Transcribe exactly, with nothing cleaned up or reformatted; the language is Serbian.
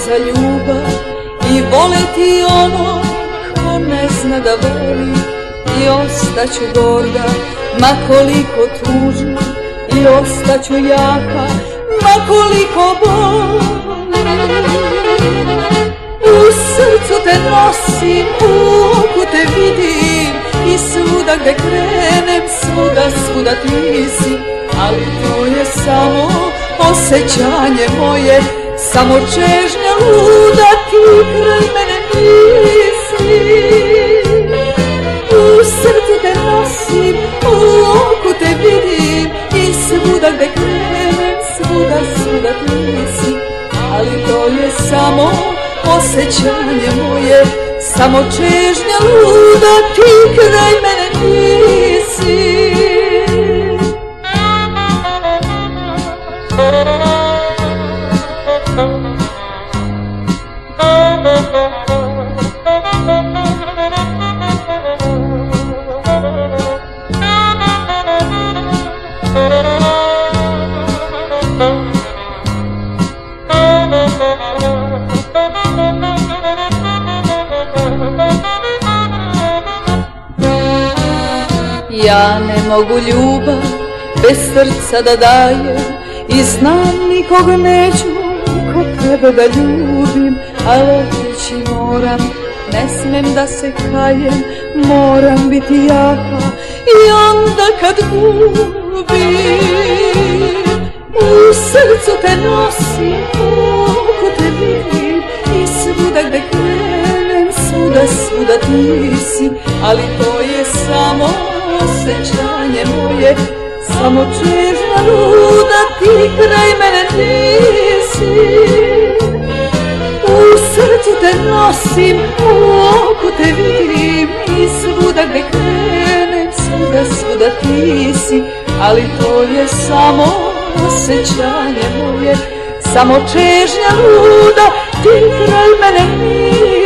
za ljubav i voleti ono ko ne zna da voli. I ostaću gorda, ma koliko tužna, i ostaću jaka, ma koliko boli. U srcu te nosim, u oku te vidim, i svuda gde krenem, svuda, svuda ti si. Ali to je samo osjećanje moje, samo čežnja luda, ti kraj mene nisi. U srcu te nosim, u oku te vidim, i svuda gde krenem, svuda, svuda ti si. Ali to je samo osjećanje moje, samo čežnja luda, ti kraj mene nisi. Ja ne mogu ljubav bez srca da dajem, i znam nikog neću ko tebe da ljubim. A reći moram, ne smem da se kajem, moram biti jaka i onda kad gubim. U srcu te nosim, u oku te vidim, i svuda gde krenem, svuda, svuda ti si. Ali to je samo osjećanje moje, samo čežnja luda, ti kraj mene nisi. U srcu te nosim, u oku te vidim, i svuda gde krenem, svuda, svuda ti si. Ali to je samo osjećanje moje, samo čežnja luda, ti kraj mene nisi.